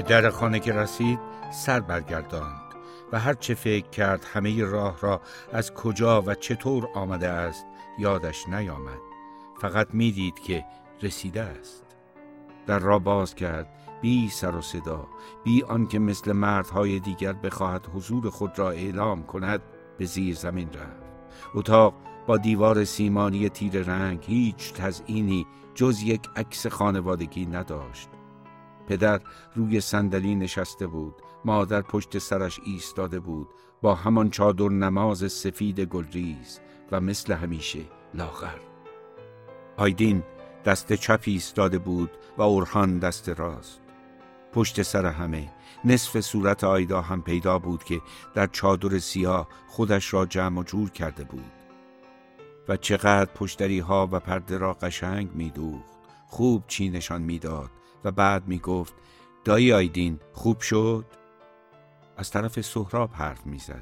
در خانه که رسید سر برگرداند و هر چه فکر کرد همه راه را از کجا و چطور آمده است یادش نیامد. فقط میدید که رسیده است. در را باز کرد بی سر و صدا، بی آنکه مثل مردهای دیگر بخواهد حضور خود را اعلام کند. به زیر زمین رفت. اتاق با دیوار سیمانی تیر رنگ هیچ تزئینی جز یک عکس خانوادگی نداشت. پدر روی صندلی نشسته بود، مادر پشت سرش ایستاده بود با همان چادر نماز سفید گلریز و مثل همیشه لاغر. آیدین دست چپ ایستاده بود و اورهان دست راست. پشت سر همه نصف صورت آیدا هم پیدا بود که در چادر سیاه خودش را جمع و جور کرده بود و چقدر پشتری ها و پرده را قشنگ می‌دوخت. خوب چینشان میداد و بعد میگفت دایی آیدین خوب شد؟ از طرف سهراب حرف میزد.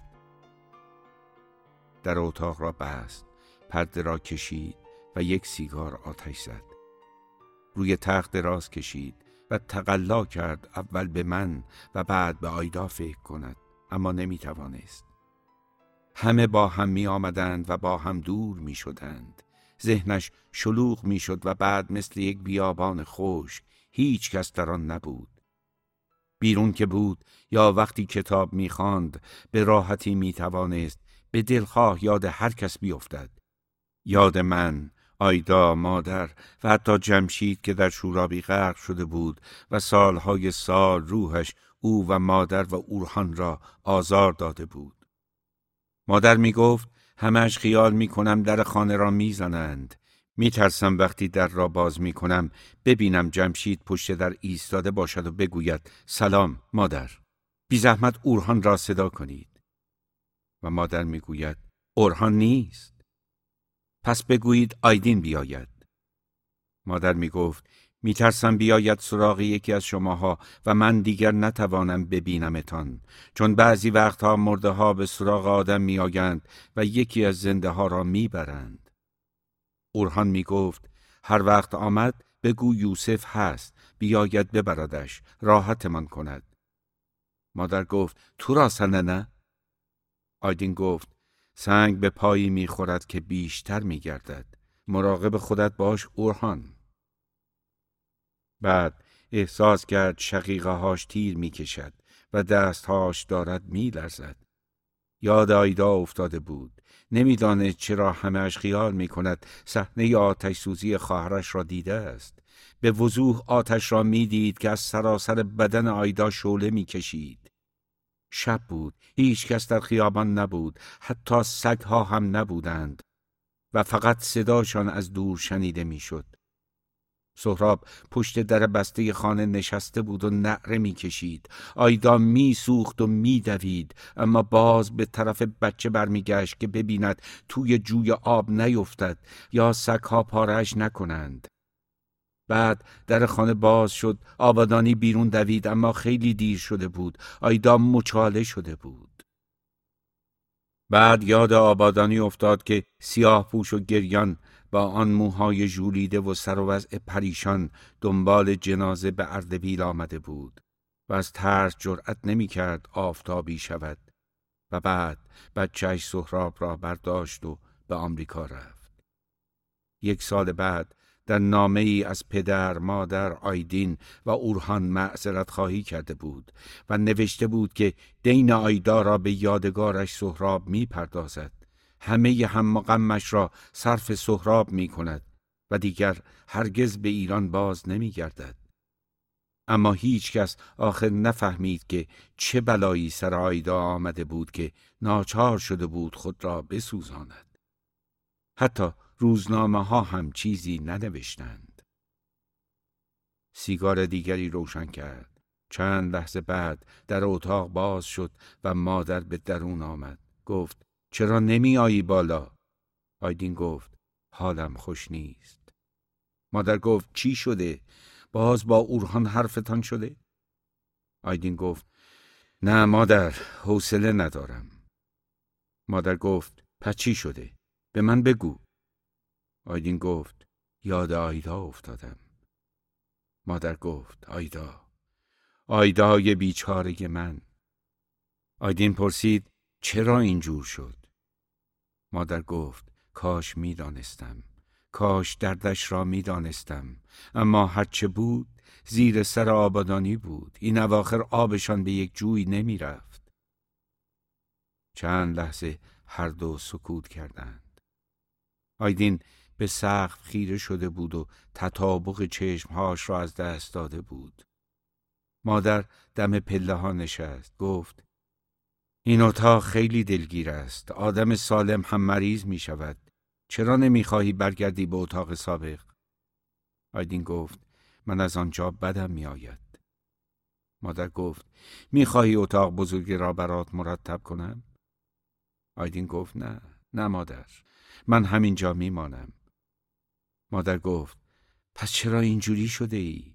در اتاق را بست، پرده را کشید و یک سیگار آتش زد. روی تخت دراز کشید و تقلا کرد اول به من و بعد به آیدا فکر کند، اما نمیتوانست. همه با هم می آمدند و با هم دور می شدند. ذهنش شلوغ می شد و بعد مثل یک بیابان خشک هیچ کس در آن نبود. بیرون که بود یا وقتی کتاب می خواند به راحتی می توانست به دلخواه یاد هر کس بیفتد. یاد من، آیدا، مادر و حتی جمشید که در شورابی غرق شده بود و سالهای سال روحش او و مادر و اورهان را آزار داده بود. مادر می گفت همش خیال می کنم در خانه را می زنند. می ترسم وقتی در را باز می کنم ببینم جمشید پشت در ایستاده باشد و بگوید سلام مادر، بی زحمت اورهان را صدا کنید. و مادر می گوید اورهان نیست، پس بگویید آیدین بیاید. مادر می گفت می ترسم بیاید سراغ یکی از شماها و من دیگر نتوانم ببینمتان، چون بعضی وقتها مرده ها به سراغ آدم می آیند و یکی از زنده ها را می برند. اورهان می گفت هر وقت آمد بگو یوسف هست، بیاید ببردش، راحتمان کند. مادر گفت تو را سنه نه؟ آیدین گفت سنگ به پایی می خورد که بیشتر می گردد. مراقب خودت باش اورهان. بعد احساس کرد شقیقه هاش تیر می کشد و دستهاش دارد می لرزد. یاد آیدا افتاده بود. نمیدانست چرا همه‌اش خیال می کند صحنه آتش سوزی خواهرش را دیده است. به وضوح آتش را می دید که از سراسر بدن آیدا شعله می کشید. شب بود، هیچ کس در خیابان نبود، حتی سگ‌ها هم نبودند و فقط صداشان از دور شنیده می شد. سهراب پشت در بسته خانه نشسته بود و نعره می کشید. آیدا می سوخت و می دوید، اما باز به طرف بچه برمی گشت که ببیند توی جوی آب نیفتد یا سگ‌ها پاره‌اش نکنند. بعد در خانه باز شد، آبادانی بیرون دوید، اما خیلی دیر شده بود. آیدا مچاله شده بود. بعد یاد آبادانی افتاد که سیاه پوش و گریان با آن موهای ژولیده و سر و وضع پریشان دنبال جنازه به اردبیل آمده بود و از ترس جرأت نمی کرد آفتابی شود. و بعد بچه‌اش سهراب را برداشت و به آمریکا رفت. 1 سال بعد در نامه ای از پدر، مادر، آیدین و اورهان معذرت خواهی کرده بود و نوشته بود که دین آیدا را به یادگارش سهراب می پردازد. همه هم و غمش را صرف سهراب می کند و دیگر هرگز به ایران باز نمی گردد. اما هیچ کس آخر نفهمید که چه بلایی سر آیدا آمده بود که ناچار شده بود خود را بسوزاند. حتی روزنامه ها هم چیزی ننوشتند. سیگار دیگری روشن کرد. چند لحظه بعد در اتاق باز شد و مادر به درون آمد. گفت چرا نمی آیی بالا؟ آیدین گفت حالم خوش نیست. مادر گفت چی شده؟ باز با اورهان حرفتان شده؟ آیدین گفت نه مادر، حوصله ندارم. مادر گفت پس چی شده؟ به من بگو. آیدین گفت یاد آیدا افتادم. مادر گفت آیدا آیدای بیچاره من. آیدین پرسید چرا اینجور شد؟ مادر گفت کاش میدانستم، کاش دردش را میدانستم، اما هرچه بود زیر سر آبادانی بود. این اواخر آبشان به یک جوی نمی رفت. چند لحظه هر دو سکوت کردند. آیدین به سقف خیره شده بود و تطابق چشمهاش را از دست داده بود. مادر دم پله ها نشست. گفت این اتاق خیلی دلگیر است. آدم سالم هم مریض می شود. چرا نمی خواهی برگردی به اتاق سابق؟ آیدین گفت من از آنجا بدم می آید. مادر گفت می خواهی اتاق بزرگی را برات مرتب کنم؟ آیدین گفت نه مادر، من همینجا می مانم. مادر گفت پس چرا اینجوری شده ای؟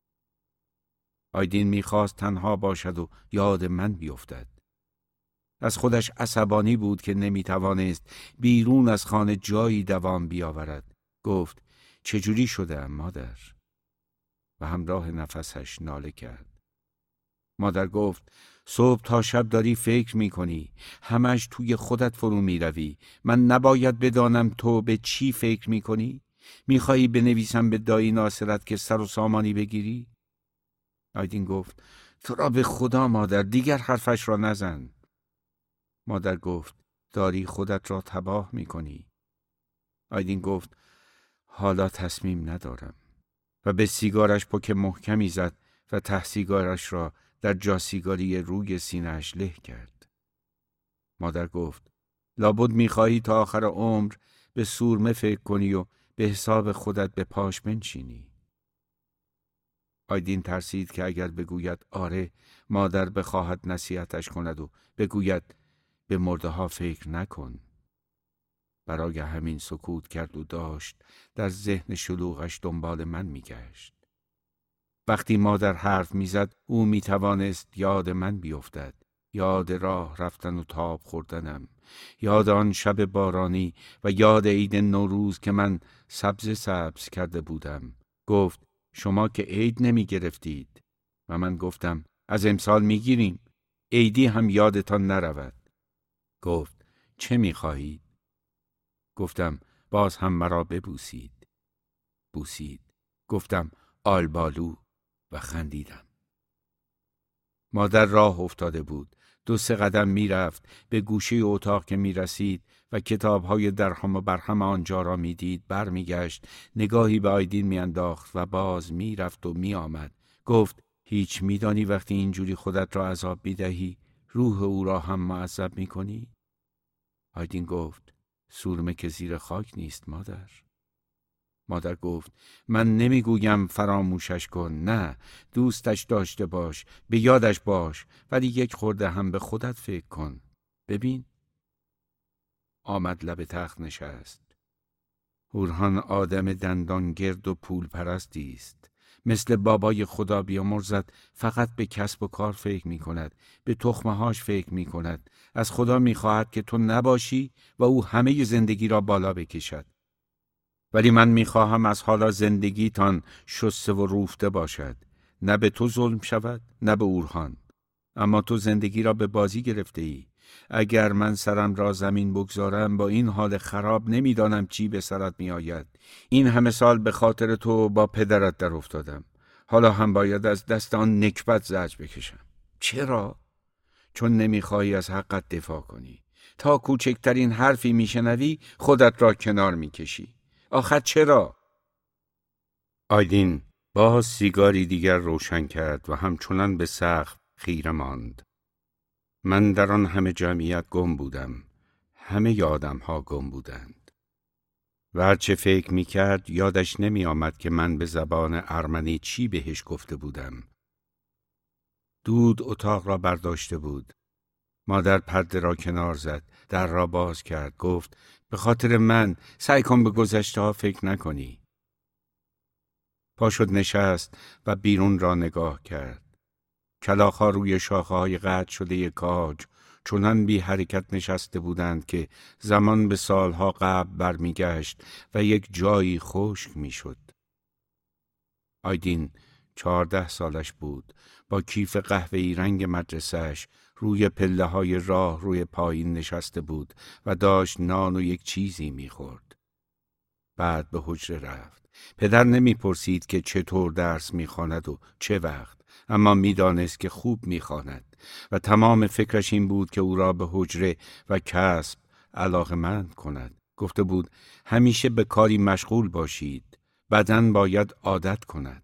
آیدین می خواست تنها باشد و یاد من بیفتد. از خودش عصبانی بود که نمی توانست بیرون از خانه جایی دوام بیاورد. گفت چجوری شده مادر؟ و همراه نفسش ناله کرد. مادر گفت صبح تا شب داری فکر می کنی، همش توی خودت فرو می روی. من نباید بدانم تو به چی فکر می کنی؟ می خواهی بنویسم به دایی ناصرت که سر و سامانی بگیری؟ آیدین گفت تو را به خدا مادر دیگر حرفش را نزن. مادر گفت داری خودت را تباه می کنی. آیدین گفت حالا تصمیم ندارم و به سیگارش پک محکمی زد و ته سیگارش را در جا سیگاری روی سینه‌اش له کرد. مادر گفت لابد می‌خواهی تا آخر عمر به سورمه فکر کنی و به حساب خودت به پاش بنشینی. آیدین ترسید که اگر بگوید آره مادر بخواهد نصیحتش کند و بگوید به مرده ها فکر نکن. برای همین سکوت کرد و داشت در ذهن شلوغش دنبال من میگشت. وقتی مادر حرف میزد او میتوانست یاد من بیفتد، یاد راه رفتن و تاب خوردنم، یاد آن شب بارانی و یاد عید نوروز که من سبز کرده بودم. گفت شما که عید نمی گرفتید و من گفتم از امسال میگیریم، عیدی هم یادتان نرود. گفت چه میخواهید؟ گفتم باز هم مرا ببوسید. بوسید. گفتم آلبالو و خندیدم. مادر راه افتاده بود. 2-3 قدم میرفت. به گوشه اتاق که میرسید و کتاب‌های درهم و برهم آنجا را میدید برمیگشت، نگاهی به آیدین میانداخت و باز میرفت و میآمد. گفت هیچ میدانی وقتی اینجوری خودت را عذاب میدهی روح او را هم معذب میکنی؟ آیدین گفت سورمه که زیر خاک نیست مادر. مادر گفت من نمیگویم فراموشش کن، نه، دوستش داشته باش، به یادش باش، ولی یک خورده هم به خودت فکر کن. ببین. آمد لب تخت نشست. هورهان آدم دندان گرد و پول پرستی است. مثل بابای خدا بیامرزد فقط به کسب و کار فکر می کند، به تخمهاش فکر می کند. از خدا می خواهد که تو نباشی و او همه زندگی را بالا بکشد. ولی من میخواهم از حالا زندگیتان شسته و روفته باشد، نه به تو ظلم شود نه به اورهان. اما تو زندگی را به بازی گرفته ای. اگر من سرم را زمین بگذارم با این حال خراب نمیدانم چی به سرت می آید. این همه سال به خاطر تو با پدرت در افتادم. حالا هم باید از دست آن نکبت زجر بکشم. چرا؟ چون نمیخواهی از حقت دفاع کنی. تا کوچکترین حرفی میشنوی خودت را کنار میکشی. آخر چرا؟ آیدین باز سیگاری دیگر روشن کرد و همچنان به سقف خیره ماند. من در آن همه جمعیت گم بودم. همه آدم ها گم بودند. و هرچه فکر می کرد یادش نمی آمد که من به زبان ارمنی چی بهش گفته بودم. دود اتاق را برداشته بود. مادر پرده را کنار زد، در را باز کرد، گفت به خاطر من سعی کن به گذشته ها فکر نکنی. پا شد نشست و بیرون را نگاه کرد. کلاغ‌ها روی شاخه‌های قطع شده کاج چنان بی حرکت نشسته بودند که زمان به سالها قبل برمیگشت و یک جایی خشک میشد. آیدین 14 سالش بود. با کیف قهوه‌ای رنگ مدرسه‌اش روی پله‌های راه روی پایین نشسته بود و داشت نان و یک چیزی می‌خورد. بعد به حجره رفت. پدر نمی‌پرسید که چطور درس می‌خواند و چه وقت، اما می‌دانست که خوب می‌خواند و تمام فکرش این بود که او را به حجره و کسب علاقه‌مند کند. گفته بود همیشه به کاری مشغول باشید. بدن باید عادت کند.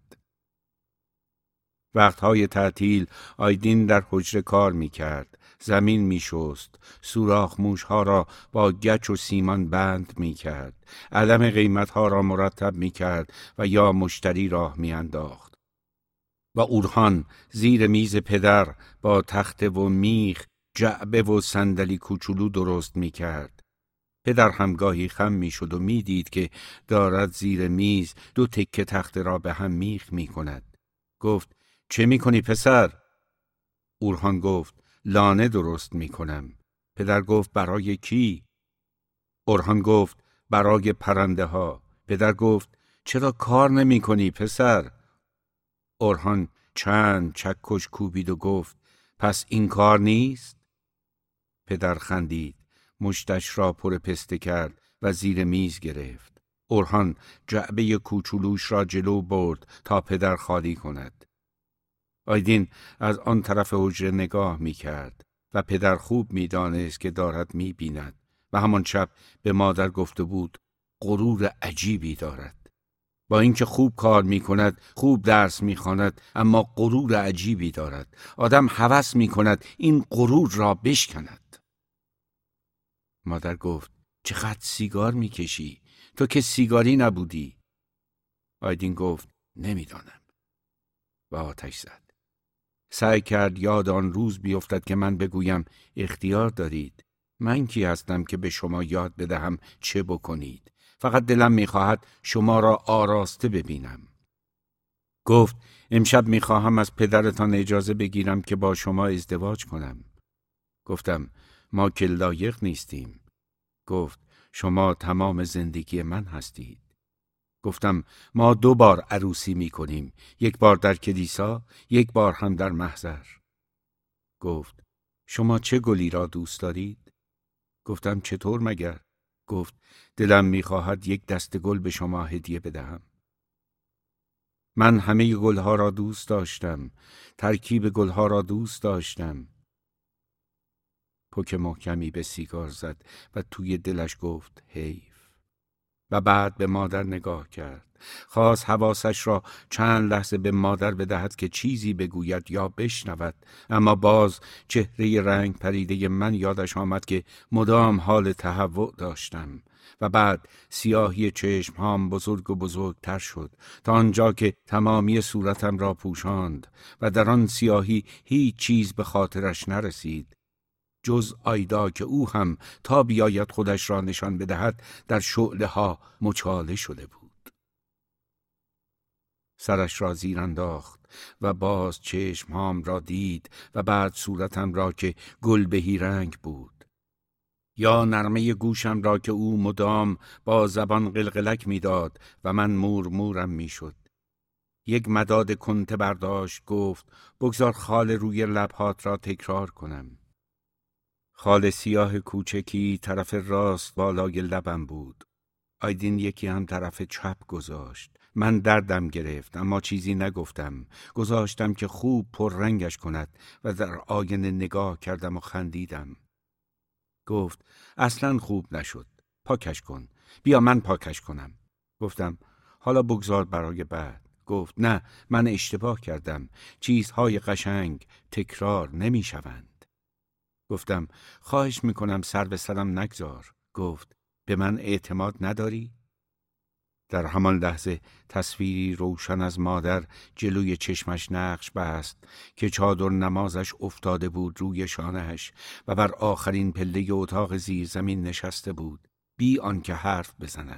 وقتهای تعطیل آیدین در حجره کار می‌کرد. زمین می‌شست، سوراخ موش‌ها را با گچ و سیمان بند می‌کرد، علم قیمت‌ها را مرتب می‌کرد و یا مشتری راه می‌انداخت. و اورهان زیر میز پدر با تخته و میخ جعبه و صندلی کوچولو درست می‌کرد. پدر همگاهی خم می‌شد و می‌دید که دارد زیر میز 2 تکه تخته را به هم میخ می‌کند. گفت چه می‌کنی پسر؟ اورهان گفت لانه درست می‌کنم. پدر گفت برای کی؟ اورهان گفت برای پرنده ها. پدر گفت چرا کار نمی‌کنی پسر؟ اورهان چند چکش کوبید و گفت پس این کار نیست؟ پدر خندید، مشتش را پر پسته کرد و زیر میز گرفت. اورهان جعبه کوچولوش را جلو برد تا پدر خالی کند. آیدین از آن طرف حجره نگاه می کرد و پدر خوب می دانست که دارد می بیند و همان شب به مادر گفته بود غرور عجیبی دارد. با اینکه خوب کار می کند، خوب درس می خواند، اما غرور عجیبی دارد. آدم هوس می کند این غرور را بشکند. مادر گفت چقدر سیگار می کشی؟ تو که سیگاری نبودی. آیدین گفت نمیدانم و آتش زد. سعی کرد یاد آن روز بیفتد که من بگویم اختیار دارید. من کی هستم که به شما یاد بدهم چه بکنید؟ فقط دلم میخواهد شما را آراسته ببینم. گفت امشب میخواهم از پدرتان اجازه بگیرم که با شما ازدواج کنم. گفتم ما که لایق نیستیم. گفت شما تمام زندگی من هستید. گفتم ما 2 بار عروسی می کنیم، 1 بار در کلیسا، 1 بار هم در محضر. گفت شما چه گلی را دوست دارید؟ گفتم چطور مگر؟ گفت دلم می خواهد 1 دسته گل به شما هدیه بدهم. من همه گلها را دوست داشتم، ترکیب گلها را دوست داشتم. پک محکمی به سیگار زد و توی دلش گفت حیف. و بعد به مادر نگاه کرد. خواست حواسش را چند لحظه به مادر بدهد که چیزی بگوید یا بشنود، اما باز چهره رنگ پریده من یادش آمد که مدام حال تهوع داشتم. و بعد سیاهی چشمهام بزرگ و بزرگتر شد تا آنجا که تمامی صورتم را پوشاند و در آن سیاهی هیچ چیز به خاطرش نرسید جز آیدا که او هم تا بیاید خودش را نشان بدهد در شعله ها مچاله شده بود. سرش را زیر انداخت و باز چشمهام را دید و بعد صورتم را که گلبهی رنگ بود. یا نرمه گوشم را که او مدام با زبان قلقلک میداد و من مورم میشد. 1 مداد کنته برداشت، گفت بگذار خال روی لبهات را تکرار کنم. خال سیاه کوچکی طرف راست بالای لبم بود. آیدین یکی هم طرف چپ گذاشت. من دردم گرفت اما چیزی نگفتم. گذاشتم که خوب پررنگش کند و در آینه نگاه کردم و خندیدم. گفت اصلاً خوب نشد. پاکش کن. بیا من پاکش کنم. گفتم حالا بگذار برای بعد. گفت نه، من اشتباه کردم. چیزهای قشنگ تکرار نمی شوند. گفتم خواهش میکنم سر به سرم نگذار. گفت به من اعتماد نداری؟ در همان لحظه تصویری روشن از مادر جلوی چشمش نقش بست که چادر نمازش افتاده بود روی شانهش و بر آخرین پله اتاق زیر زمین نشسته بود بی آنکه حرف بزند.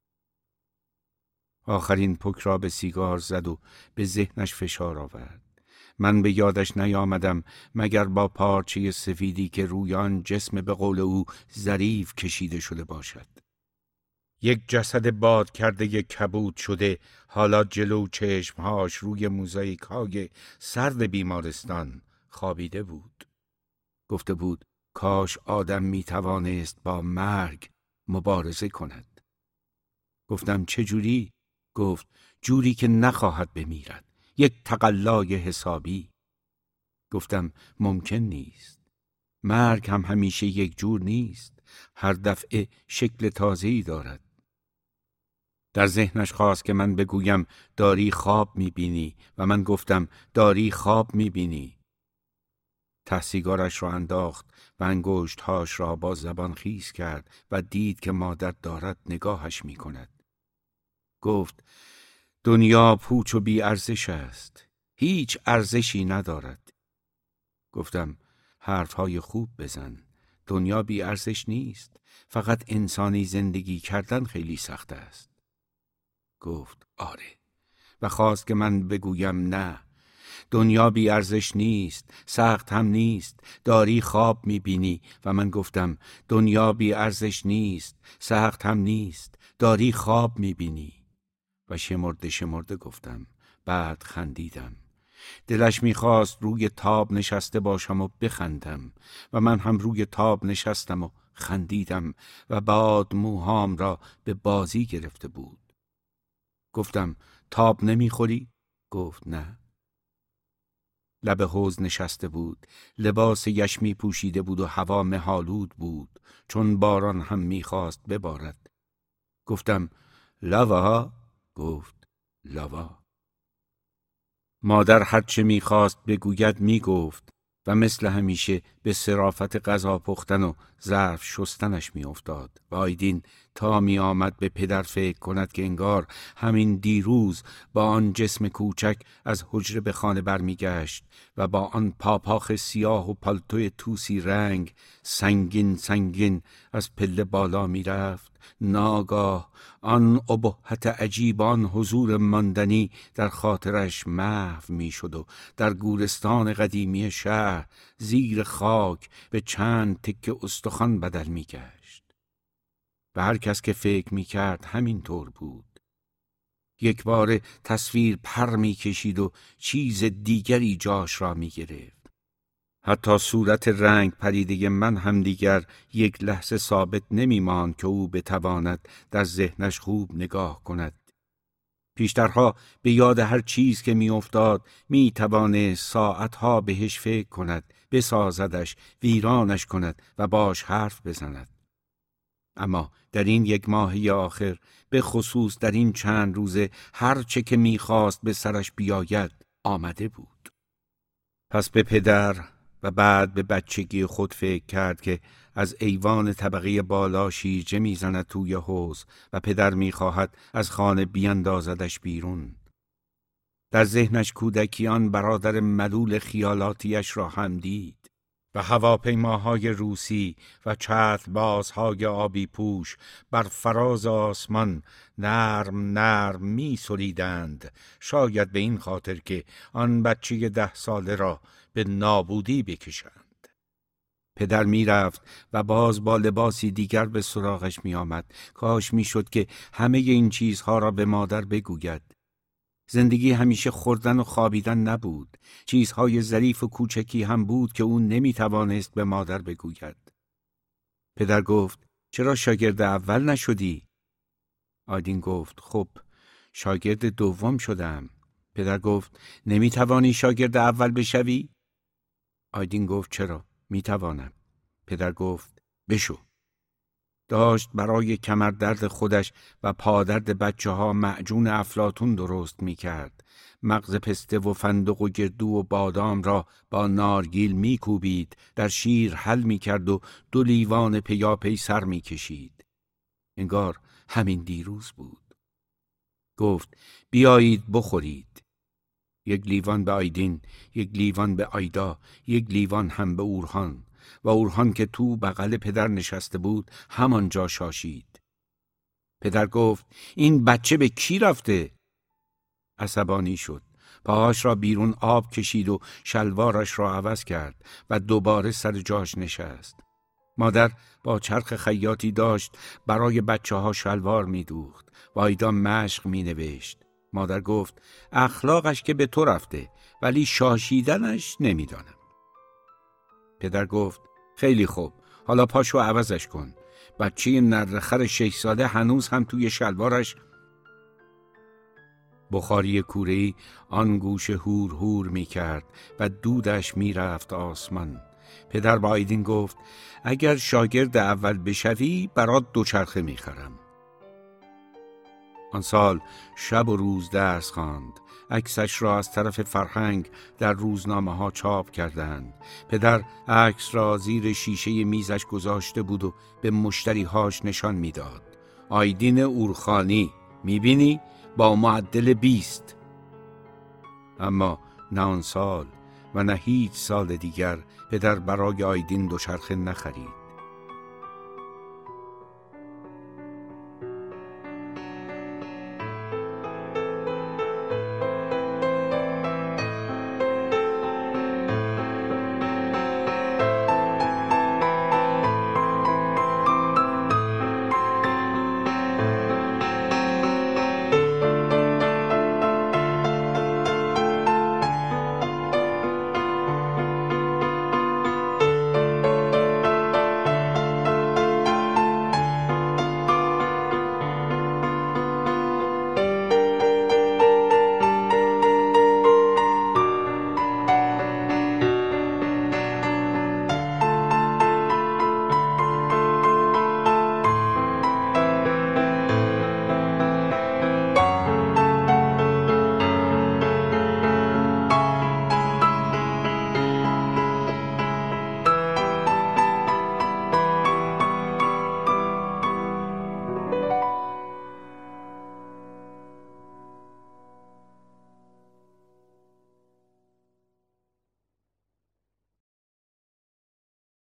آخرین پک را به سیگار زد و به ذهنش فشار آورد. من به یادش نیامدم مگر با پارچه سفیدی که روی آن جسم به قول او ظریف کشیده شده باشد. یک جسد باد کرده کبود شده حالا جلو چشمهاش روی موزاییک های سرد بیمارستان خوابیده بود. گفته بود کاش آدم می توانست با مرگ مبارزه کند. گفتم چجوری؟ گفت جوری که نخواهد بمیرد، یک تقلای حسابی. گفتم ممکن نیست. مرگ هم همیشه یک جور نیست، هر دفعه شکل تازه‌ای دارد. در ذهنش خواست که من بگویم داری خواب می‌بینی و من گفتم داری خواب می‌بینی. ته سیگارش را انداخت و انگشت‌هاش را با زبان خیس کرد و دید که مادر دارد نگاهش می‌کند. گفت دنیا پوچ و بی ارزش است، هیچ ارزشی ندارد. گفتم حرفهای خوب بزن، دنیا بی ارزش نیست، فقط انسانی زندگی کردن خیلی سخت است. گفت آره و خواست که من بگویم نه، دنیا بی ارزش نیست، سخت هم نیست، داری خواب میبینی و من گفتم دنیا بی ارزش نیست، سخت هم نیست، داری خواب میبینی و شمرده گفتم. بعد خندیدم. دلش میخواست روی تاب نشسته باشم و بخندم و من هم روی تاب نشستم و خندیدم و باد موهام را به بازی گرفته بود. گفتم تاب نمیخوری؟ گفت نه. لب حوض نشسته بود، لباس یشمی پوشیده بود و هوا مه‌آلود بود چون باران هم میخواست ببارد. گفتم لاوا؟ گفت لاوا. مادر هرچه میخواست بگوید میگفت و مثل همیشه به صرافت غذا پختن و ظرف شستنش میافتاد و آیدین تا می آمد به پدر فکر کند که انگار همین دیروز با آن جسم کوچک از حجره به خانه برمیگشت و با آن پاپاخ سیاه و پالتوی توسی رنگ سنگین از پله بالا میرفت. ناگاه آن ابهت عجیب، آن حضور ماندنی در خاطرش محو می شد و در گورستان قدیمی شهر زیر خاک به چند تکه استخوان بدل می گشت. و هر کس که فکر می کرد همین طور بود. یک بار تصویر پر می کشید و چیز دیگری جاش را می گرفت. حتی صورت رنگ پریده من هم دیگر یک لحظه ثابت نمی ماند که او بتواند در ذهنش خوب نگاه کند. پیشترها به یاد هر چیز که می افتاد می توانست ساعتها بهش فکر کند، بسازدش، ویرانش کند و باش حرف بزند. اما در این یک ماهی آخر، به خصوص در این چند روزه، هر چه که می خواست به سرش بیاید آمده بود. پس به پدر و بعد به بچگی خود فکر کرد که از ایوان طبقه بالا شیرجه میزند توی حوض و پدر میخواهد از خانه بیاندازدش بیرون. در ذهنش کودکیان برادر ملول خیالاتیش را هم دید و هواپیماهای روسی و چتربازهای آبی پوش بر فراز آسمان نرم می سریدند، شاید به این خاطر که آن بچه 10 ساله را به نابودی بکشند. پدر می رفت و باز با لباسی دیگر به سراغش می آمد. کاش می شد که همه این چیزها را به مادر بگوید. زندگی همیشه خوردن و خوابیدن نبود. چیزهای ظریف و کوچکی هم بود که او نمی توانست به مادر بگوید. پدر گفت چرا شاگرد اول نشدی؟ آیدین گفت خب شاگرد دوم شدم. پدر گفت نمی توانی شاگرد اول بشوی؟ آیدین گفت چرا؟ می توانم. پدر گفت بشو. داشت برای کمردرد خودش و پادرد بچه ها معجون افلاطون درست می کرد. مغز پسته و فندق و گردو و بادام را با نارگیل می کوبید، در شیر حل می کرد و 2 لیوان پیاپی سر می کشید. انگار همین دیروز بود. گفت بیایید بخورید. 1 لیوان به آیدین، 1 لیوان به آیدا، 1 لیوان هم به اورهان و اورهان که تو بغل پدر نشسته بود همانجا شاشید. پدر گفت این بچه به کی رفته؟ عصبانی شد. پاهاش را بیرون آب کشید و شلوارش را عوض کرد و دوباره سر جاش نشست. مادر با چرخ خیاطی داشت برای بچه ها شلوار می دوخت و آیدا مشق می نوشت. مادر گفت اخلاقش که به تو رفته ولی شاشیدنش نمیدانم. پدر گفت خیلی خوب، حالا پاشو عوضش کن. بچه نرخر 6 ساله هنوز هم توی شلوارش بخاری کوره‌ای آن گوش هور هور می کرد و دودش می رفت آسمان. پدر با آیدین گفت اگر شاگرد اول بشوی برات دوچرخه می خرم. آن سال شب و روز درس خواند. عکسش را از طرف فرهنگ در روزنامه ها چاپ کردند. پدر عکس را زیر شیشه میزش گذاشته بود و به مشتریهاش نشان میداد. آیدین اورخانی میبینی؟ با معدل 20. اما نه آن سال و نه هیچ سال دیگر پدر برای آیدین دوچرخه نخرید.